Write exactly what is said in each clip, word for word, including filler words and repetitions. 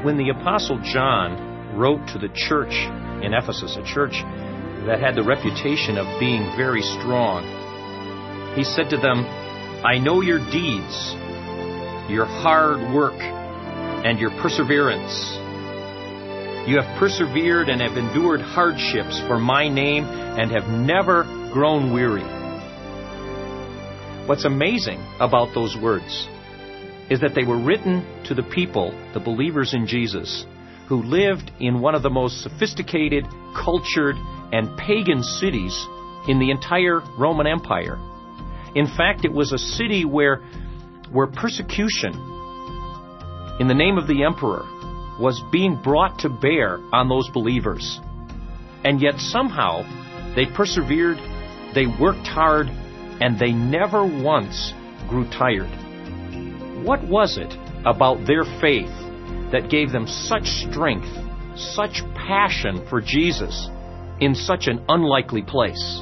When the Apostle John wrote to the church in Ephesus, a church that had the reputation of being very strong, he said to them, "I know your deeds, your hard work, and your perseverance. You have persevered and have endured hardships for my name and have never grown weary." What's amazing about those words is that they were written to the people, the believers in Jesus, who lived in one of the most sophisticated, cultured, and pagan cities in the entire Roman Empire. In fact, it was a city where, where persecution in the name of the emperor was being brought to bear on those believers. And yet somehow they persevered, they worked hard, and they never once grew tired. What was it about their faith that gave them such strength, such passion for Jesus in such an unlikely place?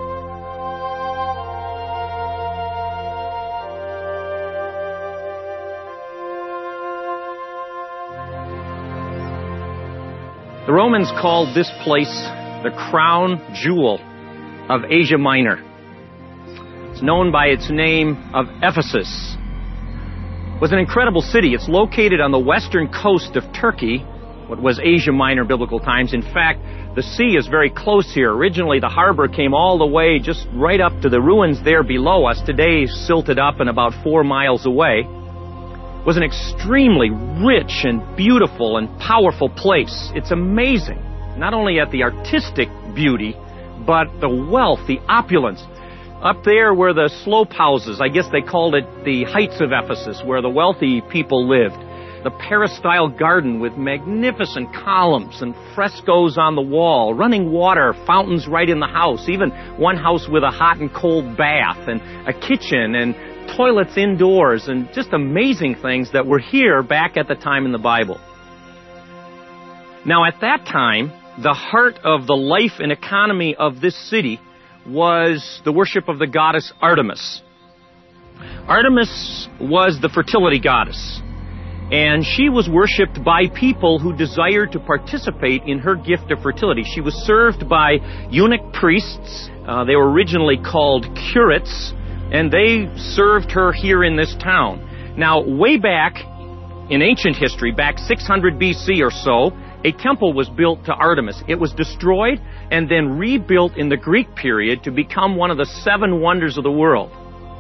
The Romans called this place the crown jewel of Asia Minor. It's known by its name of Ephesus. It was an incredible city. It's located on the western coast of Turkey, what was Asia Minor biblical times. In fact, the sea is very close here. Originally, the harbor came all the way just right up to the ruins there below us, today silted up and about four miles away. It was an extremely rich and beautiful and powerful place. It's amazing, not only at the artistic beauty, but the wealth, the opulence. Up there were the slope houses. I guess they called it the Heights of Ephesus, where the wealthy people lived. The peristyle garden with magnificent columns and frescoes on the wall, running water, fountains right in the house, even one house with a hot and cold bath, and a kitchen, and toilets indoors, and just amazing things that were here back at the time in the Bible. Now, at that time, the heart of the life and economy of this city was the worship of the goddess Artemis. Artemis was the fertility goddess, and she was worshipped by people who desired to participate in her gift of fertility. She was served by eunuch priests. Uh, they were originally called curates, and they served her here in this town. Now, way back in ancient history, back six hundred B C or so, a temple was built to Artemis. It was destroyed and then rebuilt in the Greek period to become one of the seven wonders of the world.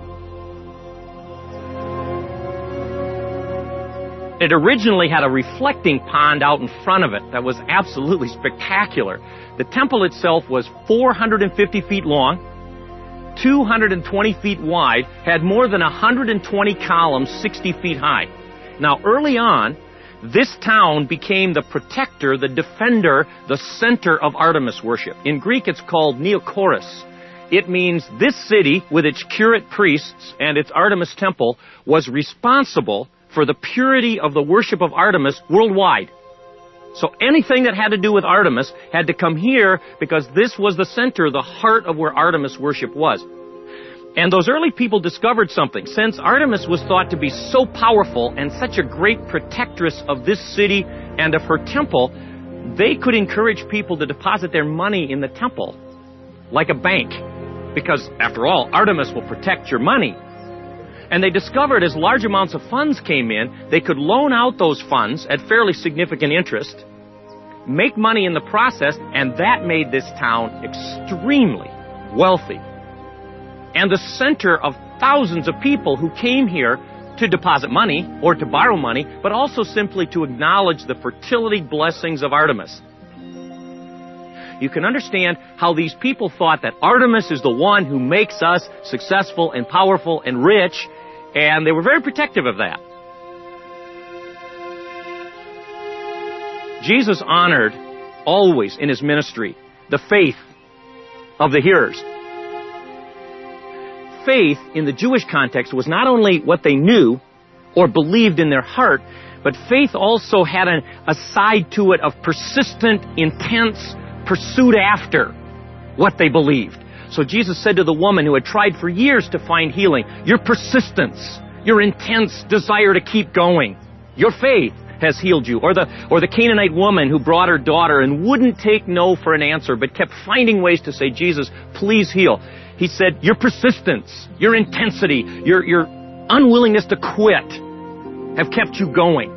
It originally had a reflecting pond out in front of it that was absolutely spectacular. The temple itself was four hundred fifty feet long, two hundred twenty feet wide, had more than one hundred twenty columns, sixty feet high. Now, early on, this town became the protector, the defender, the center of Artemis worship. In Greek, it's called Neokoris. It means this city, with its curate priests and its Artemis temple, was responsible for the purity of the worship of Artemis worldwide. So anything that had to do with Artemis had to come here because this was the center, the heart of where Artemis worship was. And those early people discovered something. Since Artemis was thought to be so powerful and such a great protectress of this city and of her temple, they could encourage people to deposit their money in the temple like a bank. Because, after all, Artemis will protect your money. And they discovered as large amounts of funds came in, they could loan out those funds at fairly significant interest, make money in the process, and that made this town extremely wealthy. And the center of thousands of people who came here to deposit money or to borrow money, but also simply to acknowledge the fertility blessings of Artemis. You can understand how these people thought that Artemis is the one who makes us successful and powerful and rich, and they were very protective of that. Jesus honored always in his ministry the faith of the hearers. Faith in the Jewish context was not only what they knew or believed in their heart, but faith also had a, a side to it of persistent, intense pursuit after what they believed. So Jesus said to the woman who had tried for years to find healing, your persistence, your intense desire to keep going, your faith has healed you. Or the, or the Canaanite woman who brought her daughter and wouldn't take no for an answer, but kept finding ways to say, Jesus, please heal. He said, your persistence, your intensity, your, your unwillingness to quit have kept you going.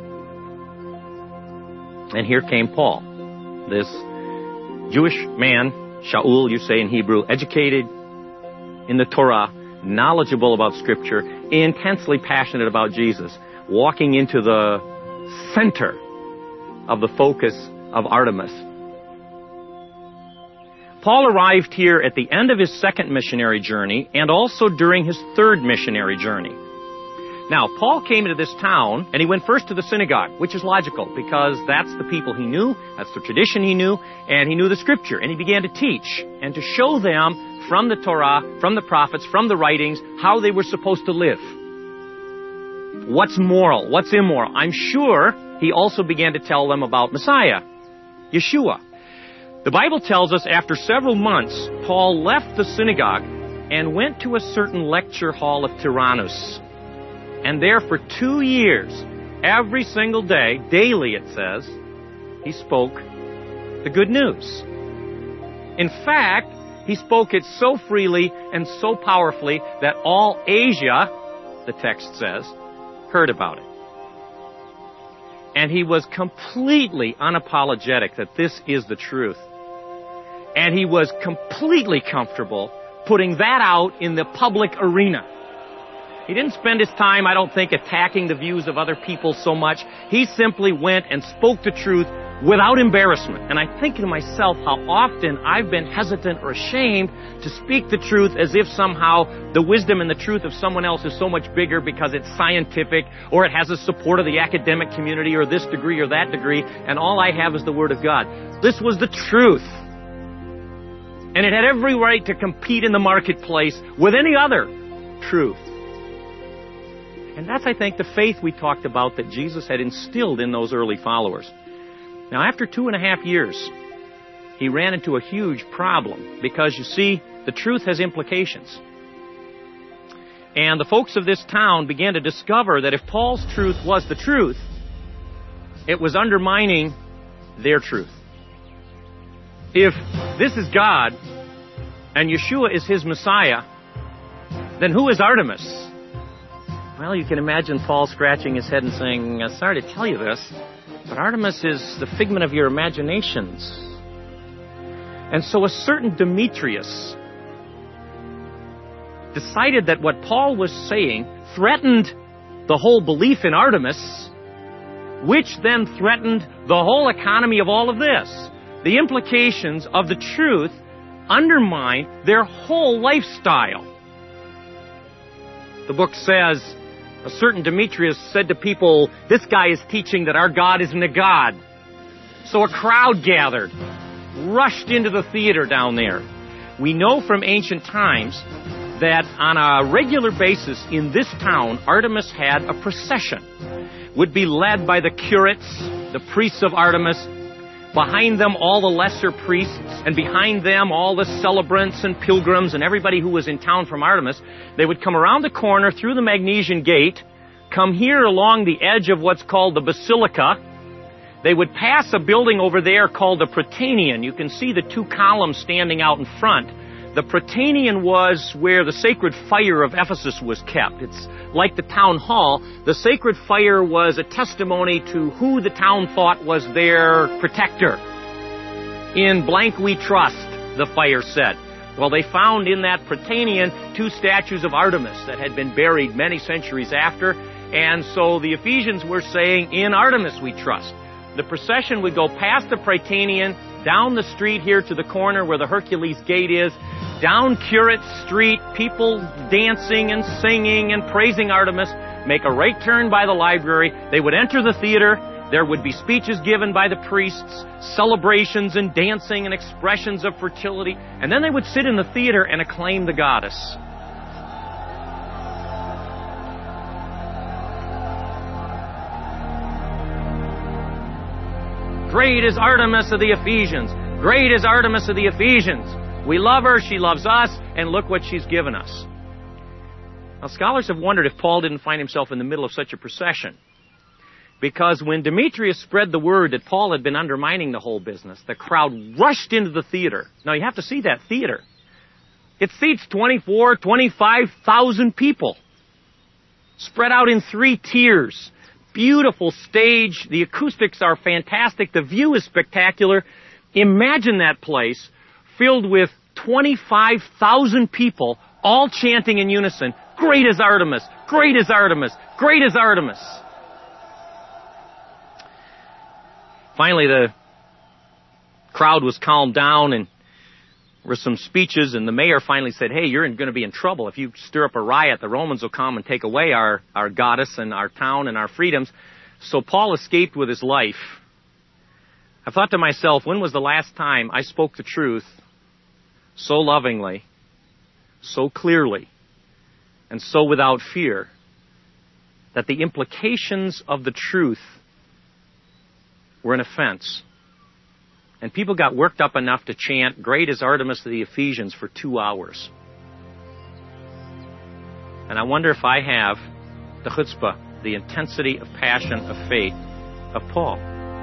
And here came Paul, this Jewish man, Shaul, you say in Hebrew, educated in the Torah, knowledgeable about Scripture, intensely passionate about Jesus, walking into the center of the focus of Artemis. Paul arrived here at the end of his second missionary journey and also during his third missionary journey. Now, Paul came into this town, and he went first to the synagogue, which is logical, because that's the people he knew, that's the tradition he knew, and he knew the Scripture. And he began to teach and to show them from the Torah, from the prophets, from the writings, how they were supposed to live. What's moral, what's immoral. I'm sure he also began to tell them about Messiah, Yeshua. The Bible tells us after several months, Paul left the synagogue and went to a certain lecture hall of Tyrannus. And there for two years, every single day, daily it says, he spoke the good news. In fact, he spoke it so freely and so powerfully that all Asia, the text says, heard about it. And he was completely unapologetic that this is the truth. And he was completely comfortable putting that out in the public arena. He didn't spend his time, I don't think, attacking the views of other people so much. He simply went and spoke the truth without embarrassment. And I think to myself how often I've been hesitant or ashamed to speak the truth as if somehow the wisdom and the truth of someone else is so much bigger because it's scientific or it has the support of the academic community or this degree or that degree, and all I have is the Word of God. This was the truth. And it had every right to compete in the marketplace with any other truth. And that's, I think, the faith we talked about that Jesus had instilled in those early followers. Now, after two and a half years, he ran into a huge problem because, you see, the truth has implications. And the folks of this town began to discover that if Paul's truth was the truth, it was undermining their truth. If this is God and Yeshua is his Messiah, then who is Artemis? Well, you can imagine Paul scratching his head and saying, sorry to tell you this, but Artemis is the figment of your imaginations. And so a certain Demetrius decided that what Paul was saying threatened the whole belief in Artemis, which then threatened the whole economy of all of this. The implications of the truth undermine their whole lifestyle. The book says, a certain Demetrius said to people, this guy is teaching that our God isn't a God. So a crowd gathered, rushed into the theater down there. We know from ancient times that on a regular basis in this town, Artemis had a procession. Would be led by the curates, the priests of Artemis. Behind them, all the lesser priests, and behind them, all the celebrants and pilgrims and everybody who was in town from Artemis. They would come around the corner through the Magnesian Gate, come here along the edge of what's called the Basilica. They would pass a building over there called the Prytaneum. You can see the two columns standing out in front. The Prytaneum was where the sacred fire of Ephesus was kept. It's like the town hall. The sacred fire was a testimony to who the town thought was their protector. In blank we trust, the fire said. Well, they found in that Prytaneum two statues of Artemis that had been buried many centuries after. And so the Ephesians were saying, in Artemis we trust. The procession would go past the Prytaneum, down the street here to the corner where the Hercules Gate is, down Curate Street, people dancing and singing and praising Artemis, make a right turn by the library. They would enter the theater. There would be speeches given by the priests, celebrations and dancing and expressions of fertility. And then they would sit in the theater and acclaim the goddess. Great is Artemis of the Ephesians. Great is Artemis of the Ephesians. We love her, she loves us, and look what she's given us. Now, scholars have wondered if Paul didn't find himself in the middle of such a procession. Because when Demetrius spread the word that Paul had been undermining the whole business, the crowd rushed into the theater. Now, you have to see that theater. It seats twenty-four, twenty-five thousand people, spread out in three tiers. Beautiful stage. The acoustics are fantastic. The view is spectacular. Imagine that place filled with twenty-five thousand people, all chanting in unison, "Great is Artemis! Great is Artemis! Great is Artemis!" Finally, the crowd was calmed down, and there were some speeches, and the mayor finally said, "Hey, you're going to be in trouble. If you stir up a riot, the Romans will come and take away our, our goddess and our town and our freedoms." So Paul escaped with his life. I thought to myself, when was the last time I spoke the truth so lovingly, so clearly, and so without fear that the implications of the truth were an offense? And people got worked up enough to chant, "Great is Artemis of the Ephesians," for two hours. And I wonder if I have the chutzpah, the intensity of passion, of faith of Paul.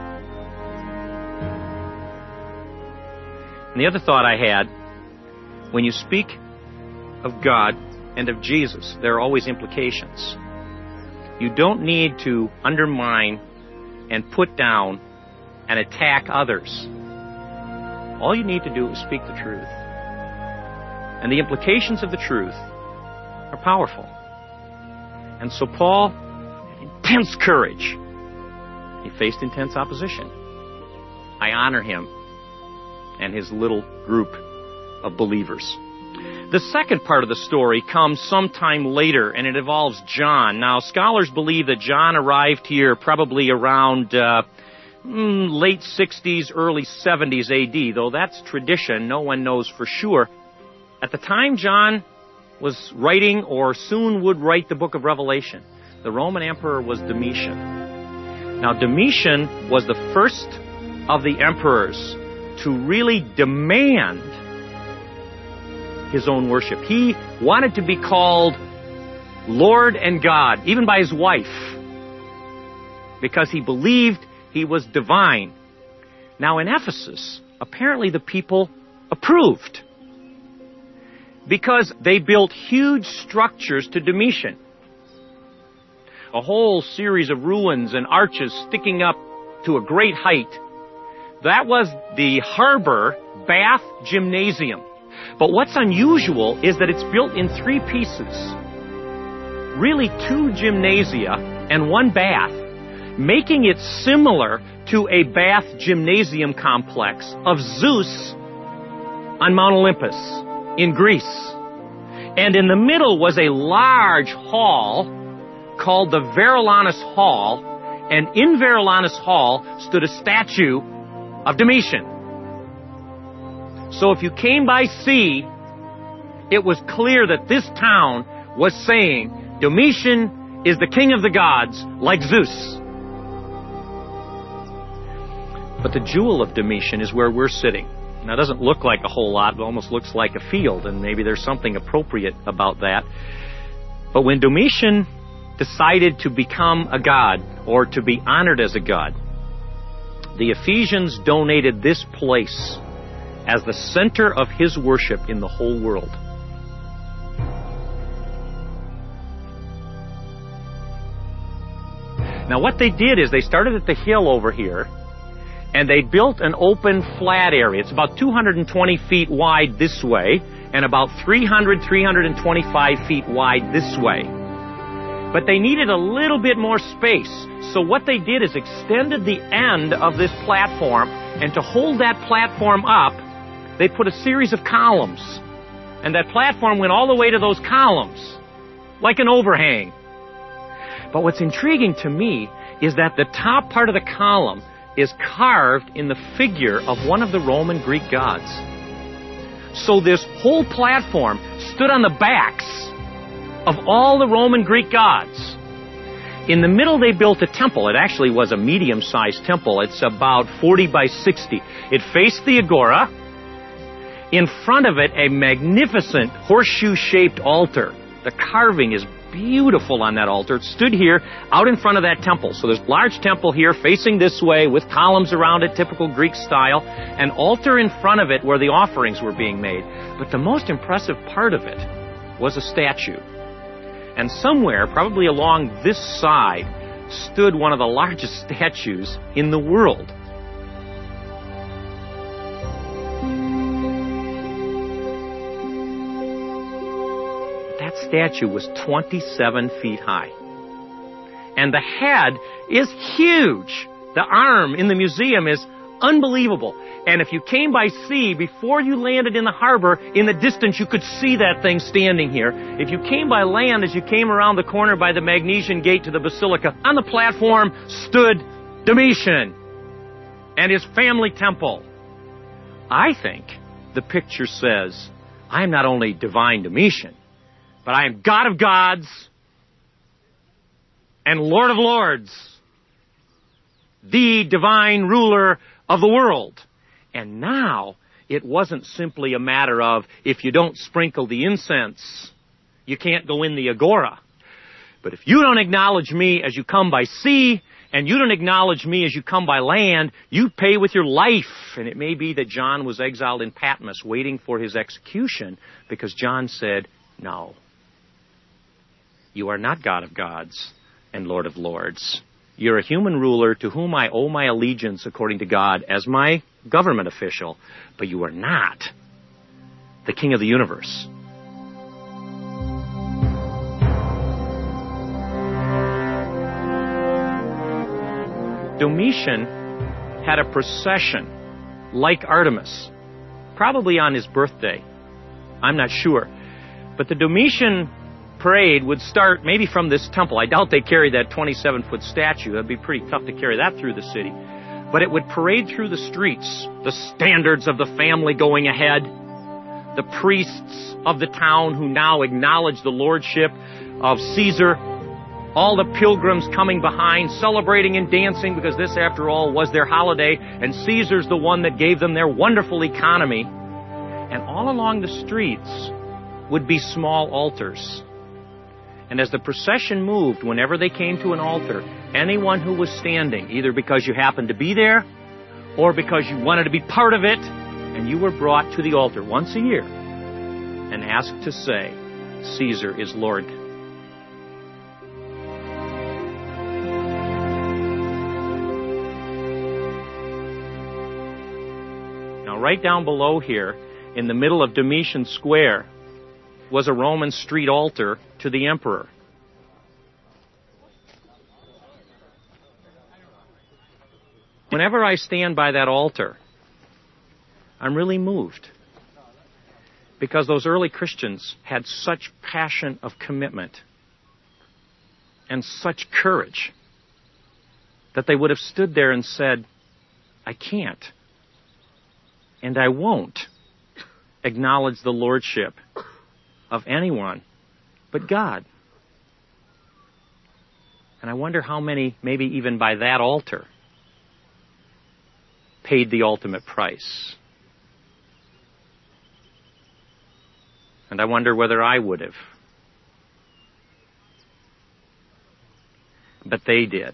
And the other thought I had, when you speak of God and of Jesus, there are always implications. You don't need to undermine and put down and attack others. All you need to do is speak the truth. And the implications of the truth are powerful. And so Paul had intense courage. He faced intense opposition. I honor him and his little group of believers. The second part of the story comes sometime later, and it involves John. Now, scholars believe that John arrived here probably around uh, late sixties, early seventies A D, though that's tradition. No one knows for sure. At the time John was writing, or soon would write, the book of Revelation, the Roman emperor was Domitian. Now, Domitian was the first of the emperors to really demand his own worship. He wanted to be called Lord and God, even by his wife, because he believed he was divine. Now, in Ephesus, apparently the people approved, because they built huge structures to Domitian. A whole series of ruins and arches sticking up to a great height. That was the harbor bath gymnasium. But what's unusual is that it's built in three pieces. Really two gymnasia and one bath, making it similar to a bath gymnasium complex of Zeus on Mount Olympus in Greece. And in the middle was a large hall called the Verulanus Hall, and in Verulanus Hall stood a statue of Domitian. So if you came by sea, it was clear that this town was saying, Domitian is the king of the gods, like Zeus. But the jewel of Domitian is where we're sitting. Now, it doesn't look like a whole lot. It almost looks like a field, and maybe there's something appropriate about that. But when Domitian decided to become a god, or to be honored as a god, the Ephesians donated this place as the center of his worship in the whole world. Now, what they did is they started at the hill over here, and they built an open flat area. It's about two hundred twenty feet wide this way, and about three hundred, three hundred twenty-five feet wide this way. But they needed a little bit more space. So what they did is extended the end of this platform, and to hold that platform up, they put a series of columns. And that platform went all the way to those columns, like an overhang. But what's intriguing to me is that the top part of the column is carved in the figure of one of the Roman Greek gods. So this whole platform stood on the backs of all the Roman Greek gods. In the middle, they built a temple. It actually was a medium-sized temple. It's about forty by sixty. It faced the agora. In front of it, a magnificent horseshoe-shaped altar. The carving is beautiful on that altar. It stood here out in front of that temple. So there's a large temple here facing this way with columns around it, typical Greek style. An altar in front of it where the offerings were being made. But the most impressive part of it was a statue. And somewhere, probably along this side, stood one of the largest statues in the world. That statue was twenty-seven feet high. And the head is huge. The arm in the museum is unbelievable. And if you came by sea, before you landed in the harbor, in the distance you could see that thing standing here. If you came by land, as you came around the corner by the Magnesian Gate to the Basilica, on the platform stood Domitian and his family temple. I think the picture says, I am not only divine Domitian, but I am God of gods and Lord of lords, the divine ruler of the world. And now, it wasn't simply a matter of, if you don't sprinkle the incense, you can't go in the agora. But if you don't acknowledge me as you come by sea, and you don't acknowledge me as you come by land, you pay with your life. And it may be that John was exiled in Patmos, waiting for his execution, because John said, no, you are not God of gods and Lord of lords. You're a human ruler to whom I owe my allegiance according to God as my government official, but you are not the King of the universe. Domitian had a procession like Artemis, probably on his birthday. I'm not sure. But the Domitian parade would start maybe from this temple. I doubt they carried that twenty-seven foot statue. That'd be pretty tough to carry that through the city. But it would parade through the streets, the standards of the family going ahead, the priests of the town who now acknowledge the lordship of Caesar, all the pilgrims coming behind, celebrating and dancing, because this, after all, was their holiday, and Caesar's the one that gave them their wonderful economy. And all along the streets would be small altars. And as the procession moved, whenever they came to an altar, anyone who was standing, either because you happened to be there, or because you wanted to be part of it, and you were brought to the altar once a year and asked to say, Caesar is Lord. Now, right down below here, in the middle of Domitian Square, was a Roman street altar to the emperor. Whenever I stand by that altar, I'm really moved, because those early Christians had such passion of commitment and such courage that they would have stood there and said, I can't and I won't acknowledge the lordship of anyone but God. And I wonder how many, maybe even by that altar, paid the ultimate price. And I wonder whether I would have. But they did.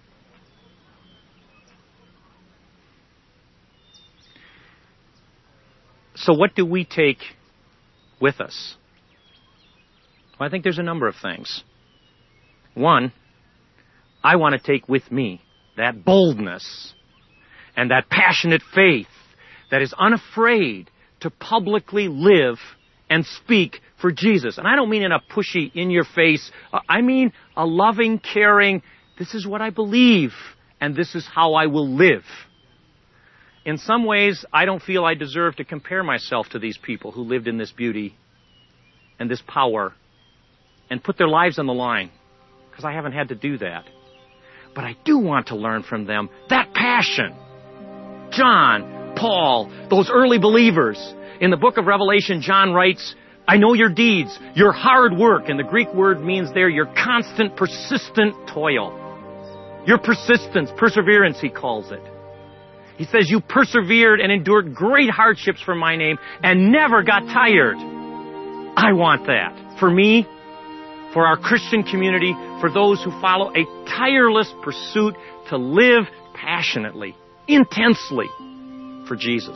So what do we take with us? Well, I think there's a number of things. One, I want to take with me that boldness and that passionate faith that is unafraid to publicly live and speak for Jesus. And I don't mean in a pushy, in-your-face, I mean a loving, caring, this is what I believe, and this is how I will live. In some ways, I don't feel I deserve to compare myself to these people who lived in this beauty and this power and put their lives on the line, because I haven't had to do that. But I do want to learn from them that passion. John, Paul, those early believers. In the book of Revelation, John writes, I know your deeds, your hard work, and the Greek word means there your constant, persistent toil. Your persistence, perseverance, he calls it. He says you persevered and endured great hardships for my name and never got tired. I want that. For me, for our Christian community, for those who follow a tireless pursuit to live passionately, intensely for Jesus.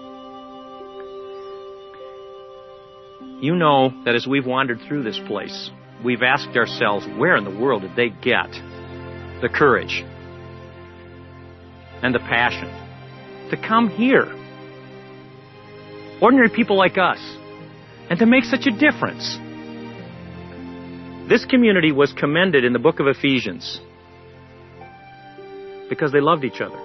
You know that as we've wandered through this place, we've asked ourselves, where in the world did they get the courage and the passion to come here, ordinary people like us, and to make such a difference? This community was commended in the book of Ephesians because they loved each other.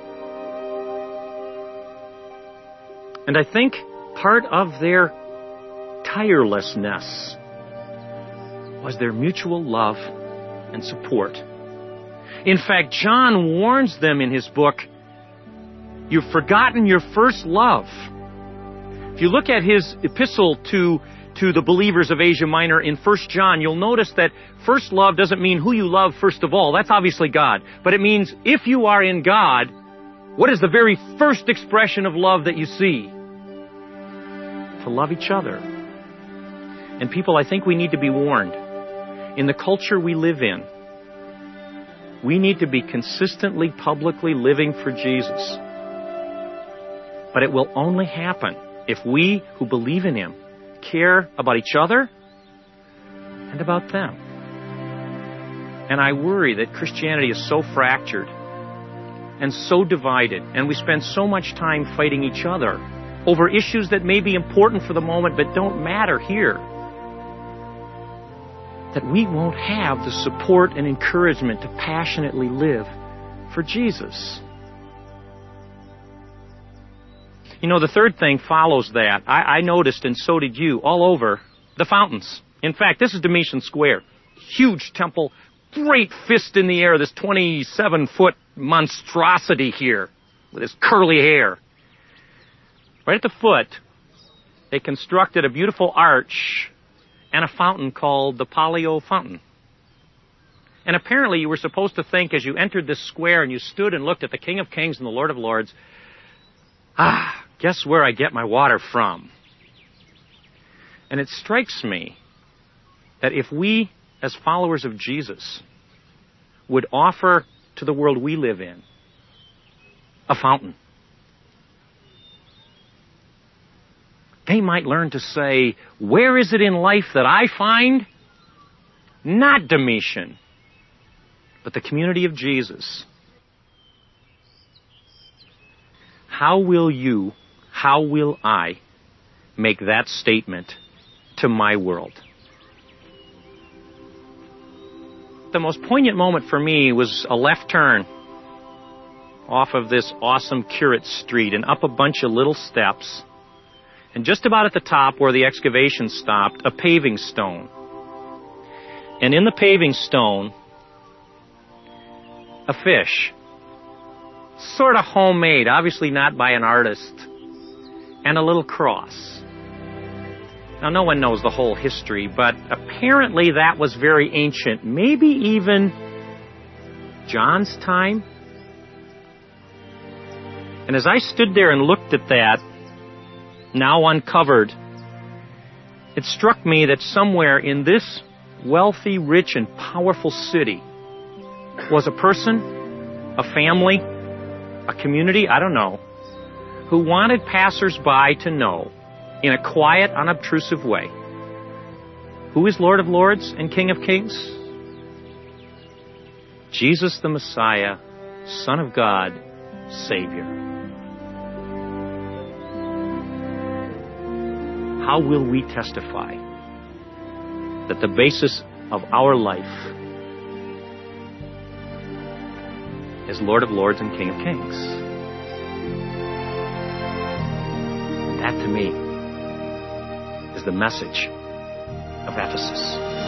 And I think part of their tirelessness was their mutual love and support. In fact, John warns them in his book, you've forgotten your first love. If you look at his epistle to, to the believers of Asia Minor in First John, you'll notice that first love doesn't mean who you love first of all. That's obviously God. But it means if you are in God, what is the very first expression of love that you see? To love each other. And people, I think we need to be warned. In the culture we live in, we need to be consistently, publicly living for Jesus. But it will only happen if we who believe in Him care about each other and about them. And I worry that Christianity is so fractured and so divided, and we spend so much time fighting each other over issues that may be important for the moment but don't matter here, that we won't have the support and encouragement to passionately live for Jesus. You know, the third thing follows that. I, I noticed, and so did you, all over the fountains. In fact, this is Domitian Square. Huge temple, great fist in the air, this twenty-seven foot monstrosity here with his curly hair. Right at the foot, they constructed a beautiful arch and a fountain called the Palio Fountain. And apparently you were supposed to think as you entered this square and you stood and looked at the King of Kings and the Lord of Lords, ah, guess where I get my water from? And it strikes me that if we, as followers of Jesus, would offer to the world we live in a fountain, they might learn to say, where is it in life that I find not Domitian, but the community of Jesus? How will you, how will I make that statement to my world? The most poignant moment for me was a left turn off of this awesome Curate Street and up a bunch of little steps. And just about at the top where the excavation stopped, a paving stone. And in the paving stone, a fish. Sort of homemade, obviously not by an artist. And a little cross. Now, no one knows the whole history, but apparently that was very ancient. Maybe even John's time. And as I stood there and looked at that, now uncovered, it struck me that somewhere in this wealthy, rich, and powerful city was a person, a family, a community, I don't know, who wanted passers-by to know, in a quiet, unobtrusive way, who is Lord of Lords and King of Kings? Jesus the Messiah, Son of God, Savior. How will we testify that the basis of our life is Lord of Lords and King of Kings? That, to me, is the message of Ephesus.